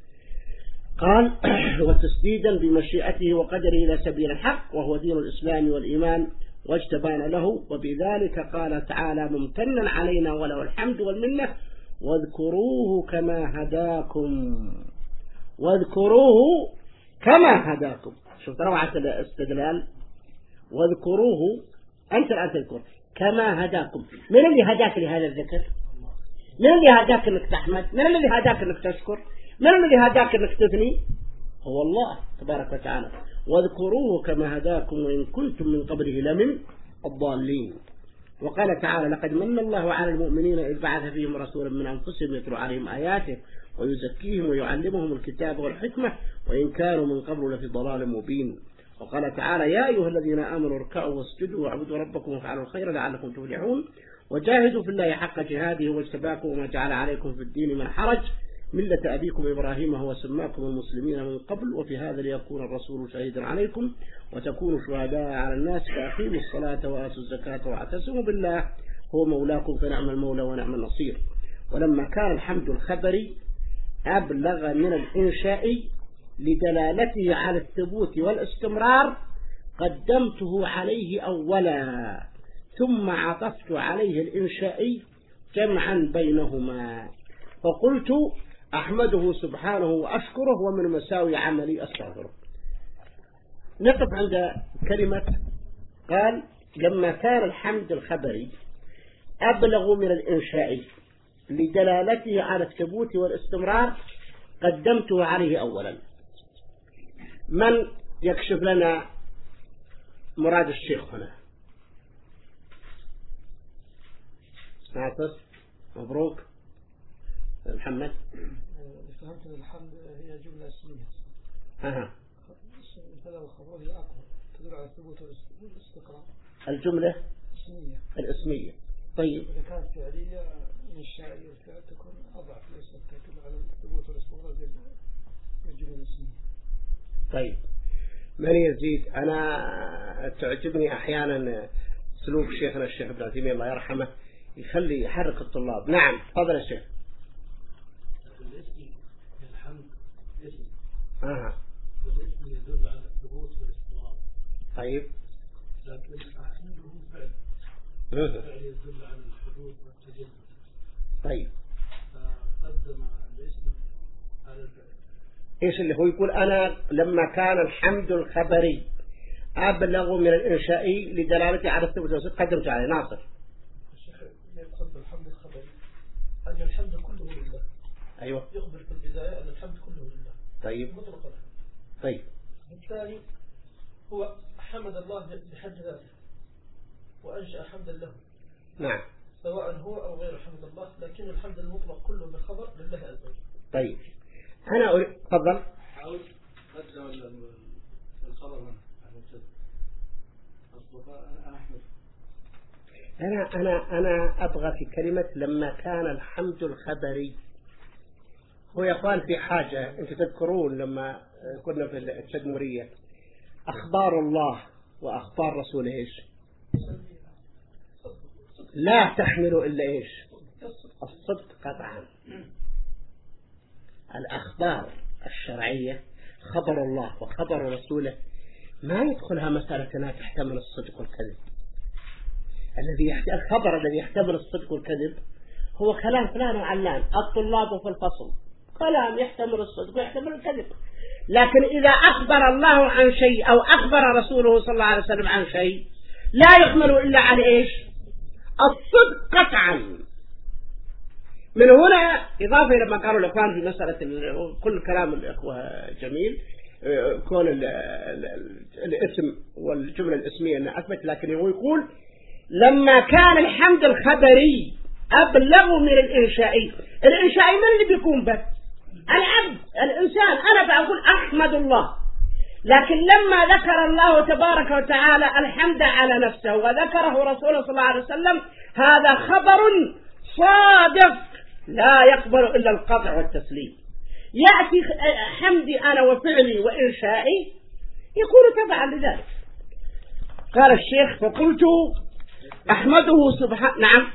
قال: وتسديدا بمشيئته وقدره إلى سبيل الحق وهو دين الإسلام والإيمان واجتبانا له. وبذلك قال تعالى ممتنا علينا وله الحمد والمنة: واذكروه كما هداكم. واذكروه كما هداكم. شوف روعة الاستدلال: واذكروه، أنت الآن تذكر كما هداكم. من اللي هداك لهذا الذكر؟ من اللي هداك أنك تحمد؟ من الذي هداك أنك تشكر؟ من الذي هداك أنك تثني؟ هو الله تبارك وتعالى. واذكروه كما هداكم وإن كنتم من قبله لمن الضالين. وقال تعالى: لقد من الله على المؤمنين إذ بعث فيهم رسولا من أنفسهم يتلو عليهم آياته ويزكيهم ويعلمهم الكتاب والحكمة وإن كانوا من قبل لفي ضلال مبين. وقال تعالى: يا أيها الذين آمنوا اركعوا واسجدوا واعبدوا ربكم وافعلوا الخير لعلكم تفلحون وجاهدوا في الله حق جهاده واجتباكم وما جعل عليكم في الدين من حرج ملة أبيكم إبراهيم هو سماكم المسلمين من قبل وفي هذا ليكون الرسول شهيدا عليكم وتكونوا شهداء على الناس فأقيموا الصلاة وآتوا الزكاة واعتصموا بالله هو مولاكم فنعم المولى ونعم النصير. ولما كان الحمد الخبري أبلغ من الإنشائي لدلالته على الثبوت والاستمرار قدمته عليه أولا ثم عطفت عليه الإنشائي جمعا بينهما فقلت: أحمده سبحانه وأشكره ومن مساوي عملي أستغفره. نقف عند كلمة قال: لما كان الحمد الخبري أبلغ من الإنشائي لدلالته على الثبوت والاستمرار قدمته عليه أولا. من يكشف لنا مراد الشيخ هنا؟ ناصر مبروك. محمد فهمت الحمد هي جملة اسمية. البدل الخبرية أقوى تدل على الثبوت والاستقرار. الجملة اسمية. الاسمية. طيب إذا كانت فعلية إنشائية الفعل تكون أضعف، ليست تدل على الثبوت والاستقرار زي الجملة الاسمية. طيب من يزيد؟ أنا تعجبني أحيانا سلوك شيخنا الشيخ ابن تيمية الله يرحمه يخلي يحرك الطلاب. نعم تفضل يا شيخ. الاسم الحمد اسم. والاسم يدل على الثبوت والاستمرار. طيب لكن عنده فعل. فعل يدل على الحدوث والتجدد. طيب فقدم الاسم على الفعل. ايش اللي هو يقول؟ أنا لما كان الحمد الخبري أبلغ من الإنشائي لدلالته على الثبوت والصدق. قدمت عليه ناصر. الشيخ يقصد بالحمد الخبري أن الحمد كله لله. أيوة. يخبر في البداية أن الحمد كله لله. طيب. مطلقا. طيب. بالتالي هو حمد الله بحد ذاته وأنشأ حمدا له. نعم. سواء هو أو غير حمد الله، لكن الحمد المطلق كله بالخبر لله عز وجل. طيب. أنا أريد. تفضل. حاول أرجع الخبر هنا. أنا أبغى في كلمة لما كان الحمد الخبري. هو يا أخوان في حاجة، أنتم تذكرون لما كنا في التدمرية أخبار الله وأخبار رسوله إيش؟ لا تحمل إلا إيش؟ الصدق قطعا. الأخبار الشرعية خبر الله وخبر رسوله ما يدخلها مسألة لا تحتمل الصدق والكذب. الخبر الذي يحتمل الصدق والكذب هو كلام فلان وعلان، الطلاب في الفصل، كلام يحتمل الصدق ويحتمل الكذب. لكن إذا أخبر الله عن شيء أو أخبر رسوله صلى الله عليه وسلم عن شيء لا يحمل إلا على إيش؟ الصدق قطعا. من هنا إضافة إلى ما قالوا الأخوان في مسألة كل كلام الأخوة جميل، كون الاسم والجملة الاسمية أنها أثبت، لكن هو يقول لما كان الحمد الخبري أبلغ من الإنشائي. الإنشائي من اللي بيكون به؟ العبد، الإنسان. أنا بقول أحمد الله، لكن لما ذكر الله تبارك وتعالى الحمد على نفسه وذكره رسوله صلى الله عليه وسلم هذا خبر صادق لا يقبل إلا القطع والتسليم. يأتي حمدي أنا وفعلي وإنشائي يكون تبعا لذلك. قال الشيخ فقلت أحمده سبحانه. نعم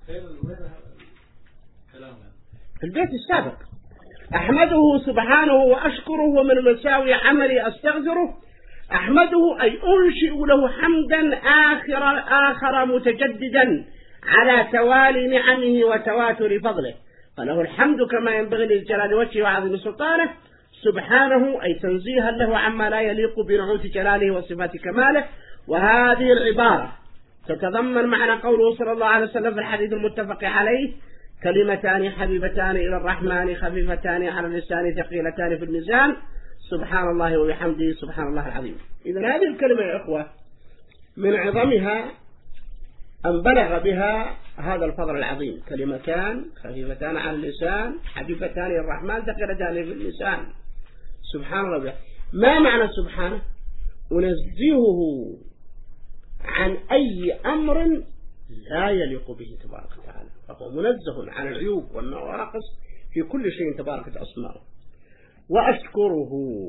في البيت السابق. أحمده سبحانه وأشكره ومن مساوي عملي أستغفره. أحمده أي أنشئ له حمدا آخر متجددا على توالي نعمه وتواتر فضله، فله الحمد كما ينبغي لجلال وجهه وعظيم سلطانه. سبحانه أي تنزيها له عما لا يليق بنعوت جلاله وصفات كماله. وهذه العبارة تتضمن معنى قوله صلى الله عليه وسلم في الحديث المتفق عليه كلمتان حبيبتان إلى الرحمن خفيفتان على اللسان ثقيلتان في الميزان سبحان الله وبحمده سبحان الله العظيم. إذا هذه الكلمة يا إخوة من عظمها أن بلغ بها هذا الفضل العظيم، كلمتان خفيفتان على اللسان حبيبتان إلى الرحمن ثقيلتان في اللسان سبحان الله. ما معنى سبحانه؟ أنزهه عن أي أمر لا يليق به تبارك وتعالى، فهو منزه عن العيوب والنواقص في كل شيء تبارك أسماءه. وأشكره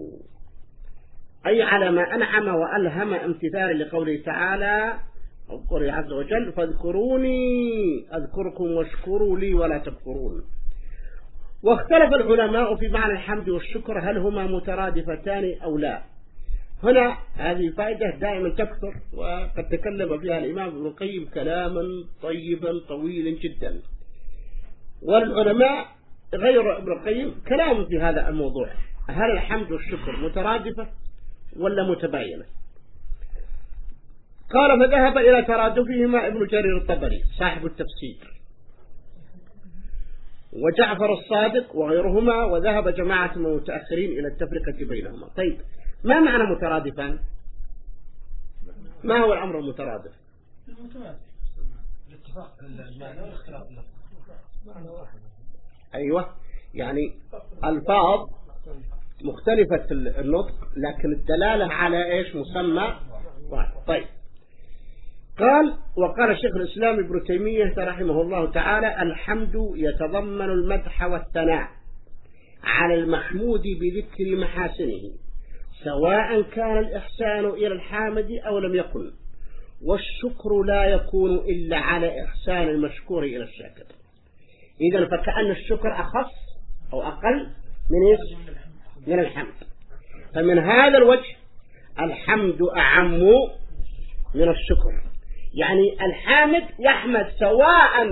أي على ما أنعم وألهم امتثال لقوله تعالى قوله عز وجل فاذكروني أذكركم واشكروا لي ولا تكفرون. واختلف العلماء في معنى الحمد والشكر هل هما مترادفتان أو لا. هنا هذه فائدة دائما تكثر وقد تكلم فيها الإمام ابن القيم كلاما طيبا طويلا جدا، والعلماء غير ابن القيم كلام في هذا الموضوع، هل الحمد والشكر مترادفة ولا متباينة؟ قال فذهب إلى ترادفهما ابن جرير الطبري صاحب التفسير وجعفر الصادق وغيرهما، وذهب جماعة من المتأخرين إلى التفرقة بينهما. طيب ما معنى مترادفا؟ ما هو الأمر المترادف؟ الاتفاق المعنى والاختلاف اللفظ معنى واحد. أيوة، يعني ألفاظ مختلفة النطق لكن الدلالة على إيش؟ مسمى واحد. طيب قال وقال شيخ الإسلام ابن تيمية رحمه الله تعالى الحمد يتضمن المدح والثناء على المحمود بذكر محاسنه سواء كان الإحسان إلى الحامد أو لم يكن، والشكر لا يكون إلا على إحسان المشكور إلى الشاكر. إذن فكأن الشكر أخص أو أقل من الحمد. فمن هذا الوجه الحمد أعم من الشكر، يعني الحامد يحمد سواء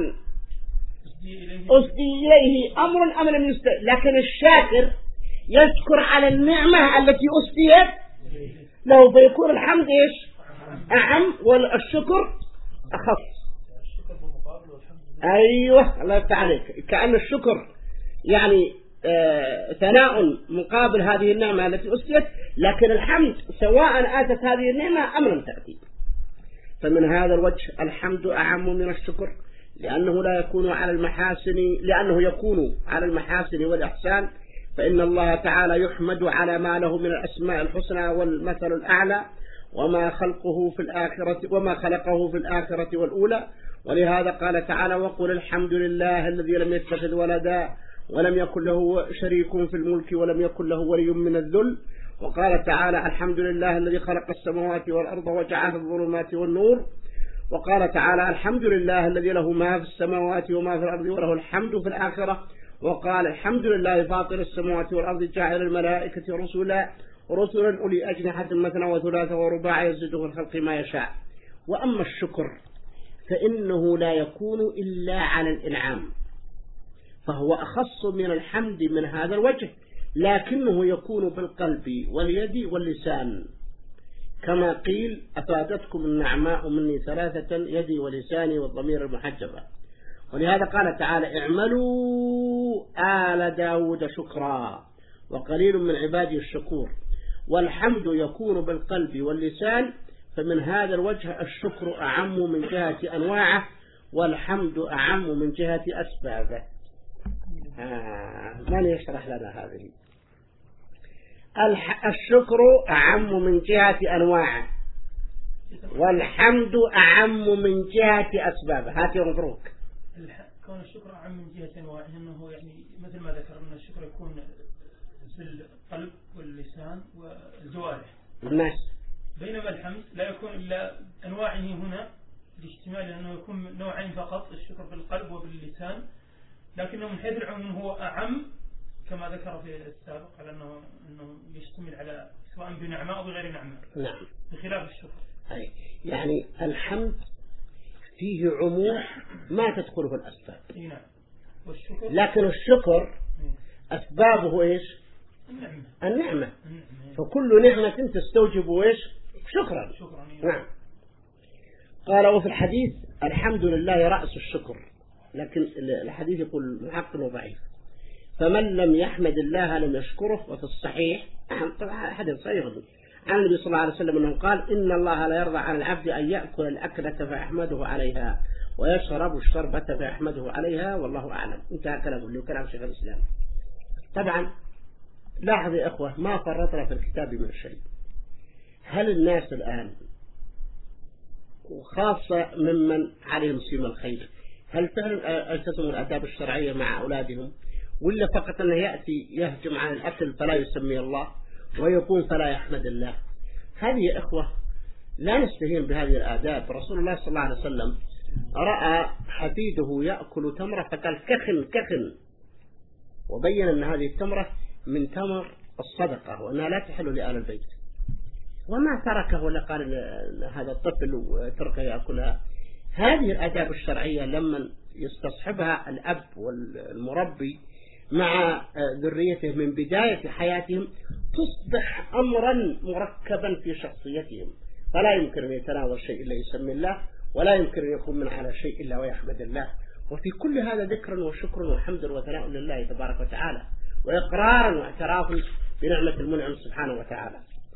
أسدي إليه أمر أم لم يسدي، لكن الشاكر يذكر على النعمة التي أسديت له، فيكون الحمد إيش أعم والشكر أخص. أيوة الله يفتح عليك، كأن الشكر يعني ثناء مقابل هذه النعمة التي أسيت، لكن الحمد سواء آتت هذه النعمة أم لم تأتي. فمن هذا الوجه الحمد أعم من الشكر، لأنه يكون على المحاسن والإحسان، فإن الله تعالى يحمد على ما له من الأسماء الحسنى والمثل الأعلى، وما خلقه في الآخرة والأولى. ولهذا قال تعالى: وقل الحمد لله الذي لم يتخذ ولدا ولم يكن له شريك في الملك ولم يكن له ولي من الذل. وقال تعالى: الحمد لله الذي خلق السماوات والأرض وجعل الظلمات والنور. وقال تعالى: الحمد لله الذي له ما في السماوات وما في الأرض وله الحمد في الآخرة. وقال: الحمد لله فاطر السماوات والأرض جاعل الملائكة رسلا أولي أجنحة مثنى وثلاث ورباع يزيد في الخلق ما يشاء. وأما الشكر فإنه لا يكون إلا على الإنعام، فهو أخص من الحمد من هذا الوجه، لكنه يكون بالقلب واليد واللسان، كما قيل: أفادتكم النعماء مني ثلاثة يدي ولساني والضمير المحجبة. ولهذا قال تعالى: اعملوا آل داود شكرا وقليل من عبادي الشكور. والحمد يكون بالقلب واللسان، فمن هذا الوجه الشكر أعم من جهة أنواعه، والحمد أعم من جهة أسبابه. من يشرح لنا هذه؟ الشكر أعم من جهة أنواعه، والحمد أعم من جهة أسبابه. هاتي مبروك. كون الشكر أعم من جهة أنواعه، أنه يعني مثل ما ذكر أن الشكر يكون في القلب واللسان والجوارح الناس، بينما الحمد لا يكون إلا أنواعه هنا لاشتمال، لأنه يكون نوعين فقط، الشكر بالقلب وباللسان، لكنه من حيث العموم هو أعم كما ذكر في السابق على أنه يشتمل على سواء بنعمة أو بغير نعمة. نعم، بخلاف الشكر. يعني الحمد فيه عموم ما تدخله الأسباب. نعم. والشكر، لكن الشكر أسبابه إيش؟ النعمة. فكل نعمة تستوجب إيش؟ شكرا. نعم. قال: وفي الحديث: الحمد لله رأس الشكر. لكن الحديث يقول محقق وضعيف، فمن لم يحمد الله لم يشكره. وفي الصحيح طبعا حديث صحيح عن النبي صلى الله عليه وسلم أنه قال: إن الله لا يرضى عن العبد أن يأكل الأكلة فيحمده عليها ويشرب الشربة فيحمده عليها والله أعلم. انتهى كلامه اللي كلام شيخ الإسلام. طبعا لاحظ يا أخوة، ما فرطنا في الكتاب من شيء. هل الناس الآن وخاصة ممن عليهم سيم الخير هل فعلا التزموا الآداب الشرعية مع أولادهم، ولا فقط أنه يأتي يهجم عن الأكل فلا يسمي الله ويقوم فلا يحمد الله؟ هذه يا إخوة لا نستهين بهذه الآداب. رسول الله صلى الله عليه وسلم رأى حفيده يأكل تمرة فقال: كخن كخن، وبين أن هذه التمرة من تمر الصدقة وأنها لا تحل لآل البيت، وما تركه ولا قال هذا الطفل وتركه يأكلها. هذه الآداب الشرعية لما يستصحبها الأب والمربي مع ذريته من بداية حياتهم تصبح أمرا مركبا في شخصيتهم، فلا يمكن أن يتناول شيء إلا يسمي الله، ولا يمكن أن يكون من على شيء إلا ويحمد الله. وفي كل هذا ذكر وشكر وحمد وثناء لله تبارك وتعالى، وإقرار واعتراف بنعمة المنعم سبحانه وتعالى.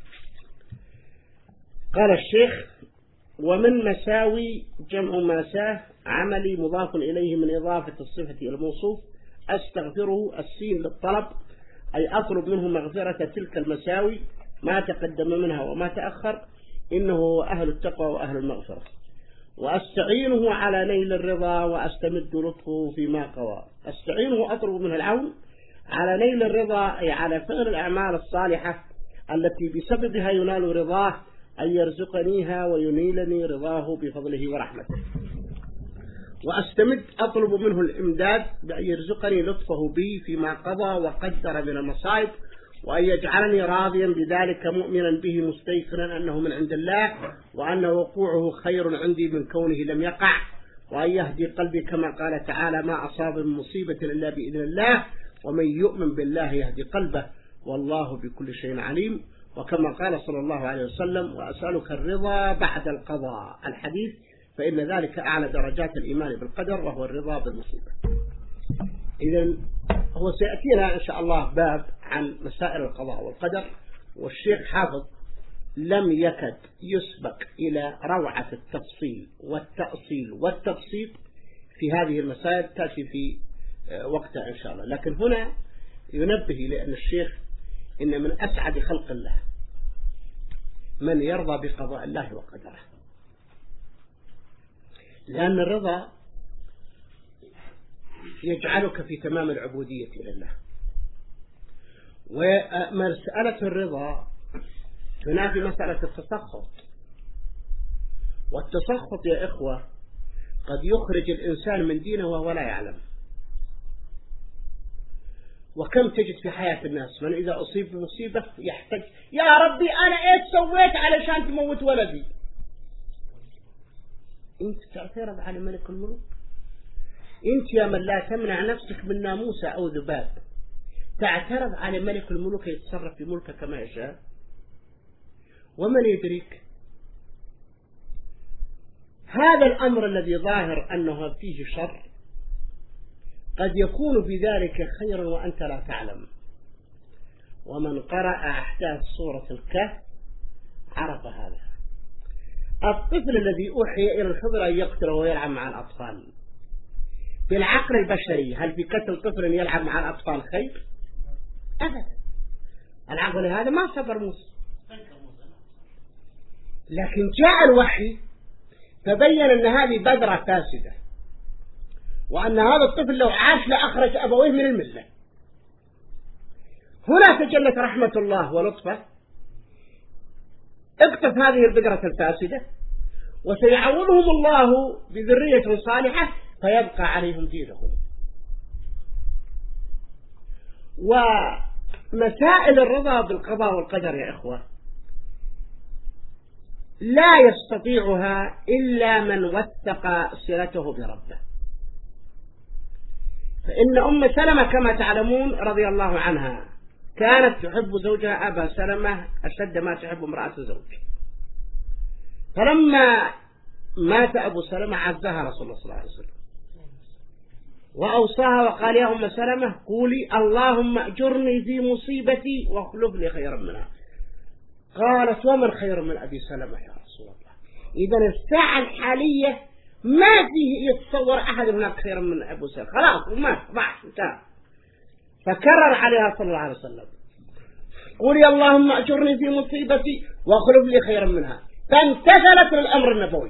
قال الشيخ: ومن مساوي جمع ماساه عملي مضاف إليه من إضافة الصفة إلى الموصوف. أستغفره السين للطلب، أي أطلب منه مغفرة تلك المساوي ما تقدم منها وما تأخر، إنه هو أهل التقوى وأهل المغفرة. وأستعينه على نيل الرضا وأستمد لطفه فيما قوى. أستعينه أطلب منه العون على نيل الرضا، أي على فعل الأعمال الصالحة التي بسببها ينال رضاه، أن يرزقنيها وينيلني رضاه بفضله ورحمته. وأستمد أطلب منه الإمداد بأن يرزقني لطفه بي فيما قضى وقدر من المصائب، وأن يجعلني راضيا بذلك مؤمنا به مستيقنا أنه من عند الله، وأن وقوعه خير عندي من كونه لم يقع، وأن يهدي قلبي كما قال تعالى: ما أصاب من مصيبة إلا بإذن الله، ومن يؤمن بالله يهدي قلبه والله بكل شيء عليم. وكما قال صلى الله عليه وسلم: وأسألك الرضا بعد القضاء، الحديث، فإن ذلك أعلى درجات الإيمان بالقدر، وهو الرضا بالمصيبة. إذن هو سيأتينا إن شاء الله باب عن مسائل القضاء والقدر، والشيخ حافظ لم يكد يسبق إلى روعة التفصيل والتأصيل والتبسيط في هذه المسائل، تأتي في وقتها إن شاء الله. لكن هنا ينبه لأن الشيخ إن من أسعد خلق الله من يرضى بقضاء الله وقدره، لأن الرضا يجعلك في تمام العبودية لله، ومسألة الرضا تنافي مسألة التسخط. والتسخط يا إخوة قد يخرج الإنسان من دينه وهو لا يعلم. وكم تجد في حياة الناس من إذا أصيب بمصيبة يحتاج: يا ربي أنا إيه سويت علشان تموت ولدي؟ أنت تعترض على ملك الملوك؟ أنت يا من لا تمنع نفسك من ناموسة أو ذباب تعترض على ملك الملوك يتصرف في ملكه كما يشاء؟ ومن يدريك؟ هذا الأمر الذي ظاهر أنه فيه شر قد يكون بذلك خيرا وأنت لا تعلم. ومن قرأ أحداث سورة الكهف عرف هذا. الطفل الذي أوحي إلى الخضر أن يقتل ويلعب مع الأطفال، بالعقل البشري هل في قتل طفل يلعب مع الأطفال خير؟ أبدا. العقل هذا ما صبر موسى، لكن جاء الوحي تبين أن هذه بذرة فاسدة، وأن هذا الطفل لو عاش لأخرج أبويه من الملة. هنا تجلت رحمة الله ولطفه، اقتف هذه البذرة الفاسدة وسيعوضهم الله بذرية صالحة فيبقى عليهم دينهم. ومسائل الرضا بالقضاء والقدر يا إخوة لا يستطيعها إلا من وثق صلته بربه. فإن أم سلمة كما تعلمون رضي الله عنها كانت تحب زوجها أبا سلمة أشد ما تحب امرأة زوج. فلما مات أبو سلمة عزها رسول الله صلى الله عليه وسلم وأوصاها وقال: يا أم سلمة قولي اللهم أجرني في مصيبتي واخلف لي خيرا منها. قالت: ومن خير من أبي سلمة يا رسول الله؟ إذن الساعة الحالية ما فيه يتصور أحد هناك خيرا من أبو سلمة، خلاص ومات ضاع انتهى. فكرر عليها صلى الله عليه وسلم: قولي اللهم أجرني في مصيبتي واخلف لي خيرا منها. فامتثلت للأمر النبوي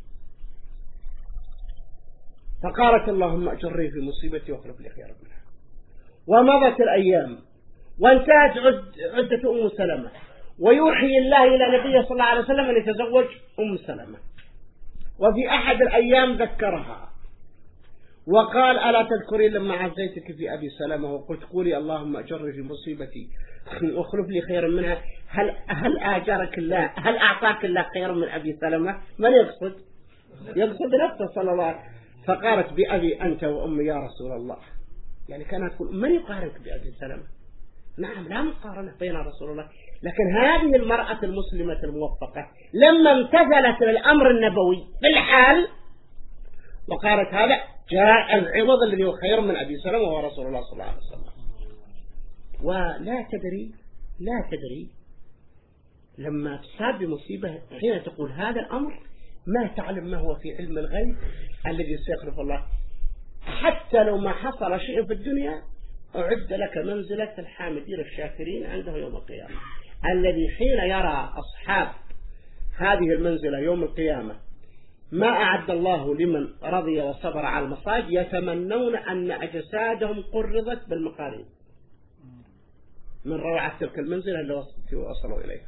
فقالت: اللهم أجرني في مصيبتي واخلف لي خيرا منها. ومضت الأيام وانتهت عدة أم سلمة، ويوحي الله إلى نبيه صلى الله عليه وسلم أن يتزوج أم سلمة. وفي أحد الأيام ذكرها وقال: ألا تذكري لما عزيتك في أبي سلمة وقلت قولي اللهم أجرني في مصيبتي واخلف لي خيرا منها؟ هل آجرك الله، هل أعطاك الله خيرا من أبي سلمة؟ من يقصد نفسه صلى الله عليه وسلم. فقالت: بأبي أنت وأمي يا رسول الله. يعني كانت تقول: من يقارنك بأبي سلمة؟ نعم لا مقارنة بين رسول الله. لكن هذه المرأة المسلمة الموفقة لما امتثلت للأمر النبوي بالحال وقالت: هذا جاء العوض الذي هو خير من أبي سلمة وهو رسول الله صلى الله عليه وسلم. ولا تدري لما تصاب بمصيبة حين تقول هذا الأمر ما تعلم ما هو في علم الغيب الذي سيخلف الله. حتى لو ما حصل شيء في الدنيا أعد لك منزلة الحامدين الشاكرين عنده يوم القيامة، الذي حين يرى أصحاب هذه المنزلة يوم القيامة ما أعد الله لمن رضي وصبر على المصائب يتمنون أن أجسادهم قرضت بالمقارين من روعة تلك المنزلة التي وصلوا إليها.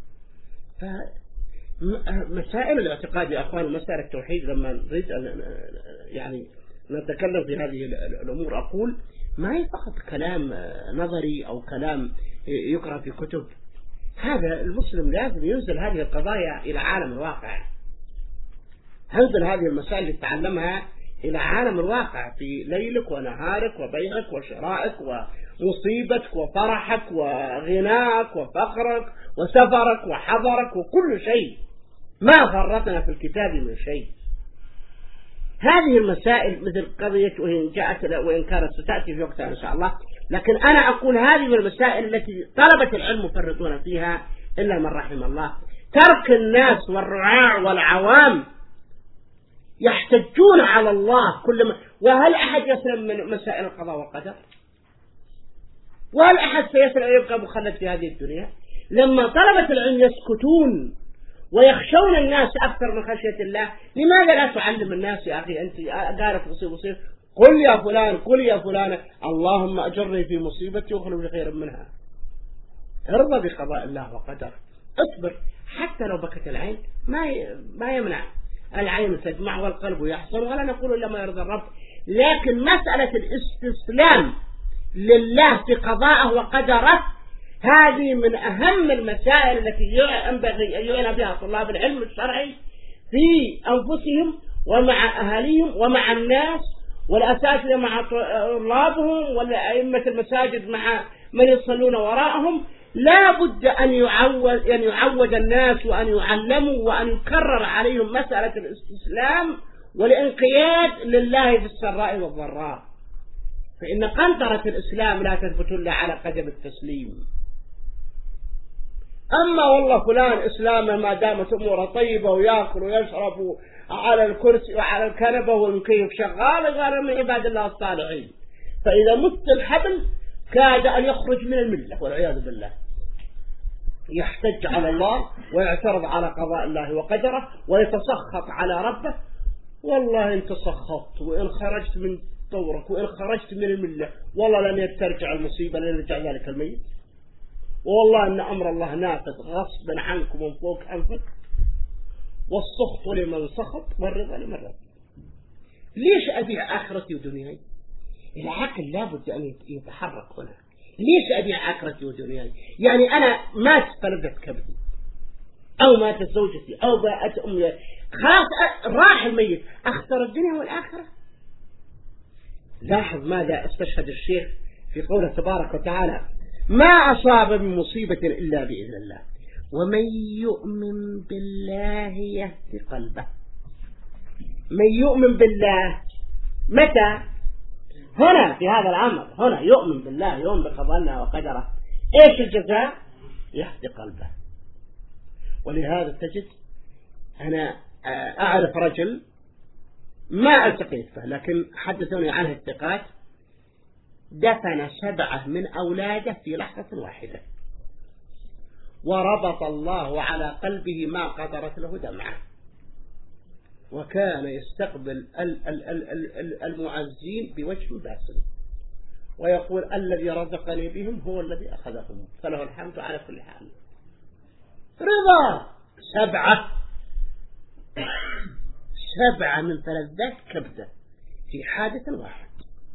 فمسائل الاعتقاد يا أخوان ومسائل التوحيد لما نريد أن يعني نتكلم في هذه الأمور أقول ما هي فقط كلام نظري أو كلام يقرأ في كتب. هذا المسلم لازم ينزل هذه القضايا إلى عالم الواقع، هنزل هذه المسائل اللي تتعلمها إلى عالم الواقع في ليلك ونهارك وبيعك وشرائك مصيبتك وفرحك وغناك وفقرك وسفرك وحضرك وكل شيء، ما فرطنا في الكتاب من شيء. هذه المسائل مثل قضية وإن جاءت وإن كانت ستأتي في وقتها إن شاء الله، لكن أنا أقول هذه من المسائل التي طلبة العلم مفرطون فيها إلا من رحم الله. ترك الناس والرعاع والعوام يحتجون على الله كلما، وهل أحد يسلم من مسائل القضاء والقدر؟ وهل أحد سيسلم أن يبقى مخلد في هذه الدنيا؟ لما طلبة العلم يسكتون ويخشون الناس أكثر من خشية الله، لماذا لا تعلم الناس يا أخي؟ أنت قالت مصيبة قل يا فلان قل يا فلانة اللهم أجرني في مصيبتي واخلف لي خيرا منها. ارضى بقضاء الله وقدره، اصبر حتى لو بكت العين ما يمنع، العين تدمع والقلب يحزن، ولا نقول إلا ما يرضى الرب، لكن مسألة الاستسلام لله في قضاءه وقدره هذه من أهم المسائل التي ينبغي أن يعنى بها طلاب العلم الشرعي في أنفسهم ومع أهاليهم ومع الناس والأساتذة مع طلابهم والأئمة المساجد مع من يصلون وراءهم. لا بد أن يعود الناس وأن يعلموا وأن يكرر عليهم مسألة الاستسلام والانقياد لله في السراء والضراء، فإن قنطرة الإسلام لا تثبت إلا على قدم التسليم. أما والله فلان إسلامه ما دامت أموره طيبة ويأكل ويشرب على الكرسي وعلى الكنبة والمكيف شغال غير من عباد الله الصالحين، فإذا مت الحبل كاد أن يخرج من الملة والعياذ بالله، يحتج على الله ويعترض على قضاء الله وقدره ويتسخط على ربه. والله إن تسخطت وإن خرجت من دورك وإن خرجت من الملة والله لن يترجع المصيبة، لن يرجع ذلك الميت، والله أن أمر الله نافذ غصبا عنكم من فوق أنفك، والسخط لمن سخط والرضا لمن رضى. ليش أبيع آخرتي ودنياي؟ العقل لابد أن يتحرك هنا. ليش أبيع آخرتي ودنياي؟ يعني أنا مات فلذت كبدي أو ماتت زوجتي أو باءت أمي، خلاص راح الميت، أخسر الدنيا والآخرة. لاحظ ماذا استشهد الشيخ في قوله تبارك وتعالى: ما أصاب من مصيبة إلا بإذن الله ومن يؤمن بالله يهدي قلبه. من يؤمن بالله متى؟ هنا في هذا الأمر، هنا يؤمن بالله، يؤمن بقضاء الله وقدره. إيش الجزاء؟ يهدي قلبه. ولهذا تجد أنا أعرف رجل ما التقيت به لكن حدثوني عنه الثقات، دفن 7 من أولاده في لحظة واحدة، وربط الله على قلبه ما قدرت له دمعة، وكان يستقبل المعزين بوجه باسم ويقول: الذي رزقني بهم هو الذي أخذهم، فله الحمد على كل حال. رضا 7 من فلذات كبدة في حادث واحد.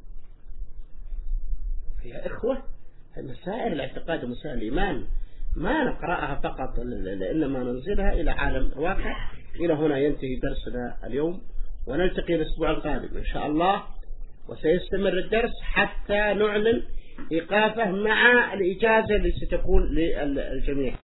يا إخوة، مسائل الاعتقاد ومسائل الإيمان ما نقرأها فقط، إنما ننزلها إلى عالم الواقع. إلى هنا ينتهي درسنا اليوم، ونلتقي الأسبوع القادم إن شاء الله، وسيستمر الدرس حتى نعلن إيقافه مع الإجازة اللي ستكون للجميع.